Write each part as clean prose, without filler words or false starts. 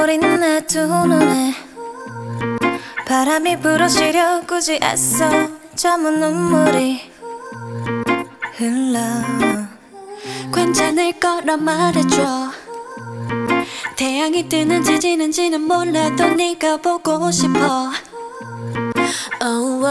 어린 내 두 눈에 바람이 불어시려 굳이 애써 저문 눈물이 흘러. 괜찮을 거라 말해줘. 태양이 뜨는지 지는지는 몰라도 네가 보고 싶어. Oh,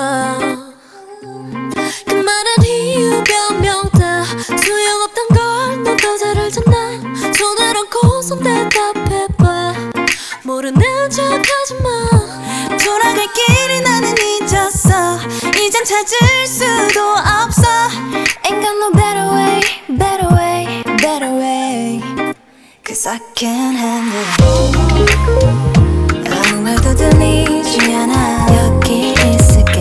그 많은 이유 변명 다 소용없단 걸 넌 더 잘 알잖아. 손을 얹고 손 대답해봐. 모르는 척 하지마. 돌아갈 길을 나는 잊었어. 이젠 찾을 수도 없어. Ain't got no better way, better way, better way. Cause I can't handle it. 아무 말도 들리지 않아. 여기 있을게.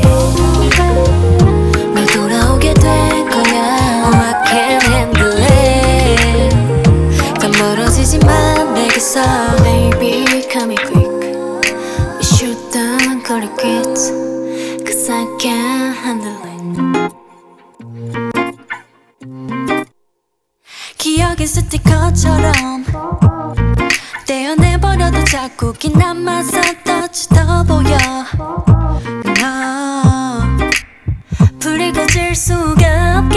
널 돌아오게 될 거야. Oh, I can't handle it. 더 멀어지지만 내게서 Baby, come here quick. We shouldn't call it quits. Cause I can't handle it. 기억의 스티커처럼 떼어내버려도 자국이 남아서 떠 보여. 너 불이 꺼질 수가 없게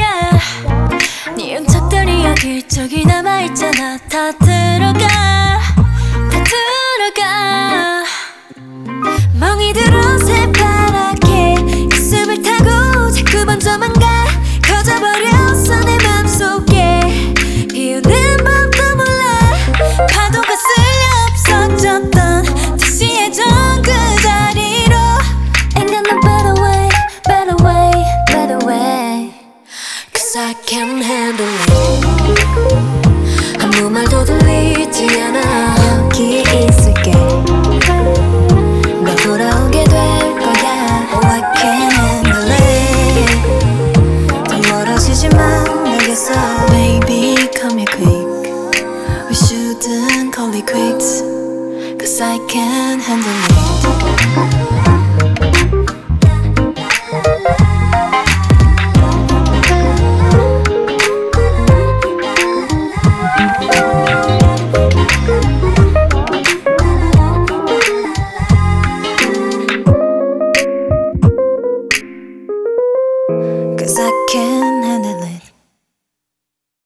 네 흔적들이 여기저기 남아있잖아. 다 들어가 다 들어가. 멍이 들어 새파랗게 그 숲을 타고 자꾸 번져만 가. 커져버렸어 내 맘속에. 비우는 법도 몰라. 파도가 쓸려 없어졌던 다시 예전 그 자리로. Ain't got no better way, better way, better way. Cause I can't handle it. 아무 말도 들리지 않아. 여기 있을게. 널 돌아오게 될 거야. Oh, I can't handle it. 더 멀어지지만 내게서 Baby, come here quick. We shouldn't call it quits. Cause I can't handle it.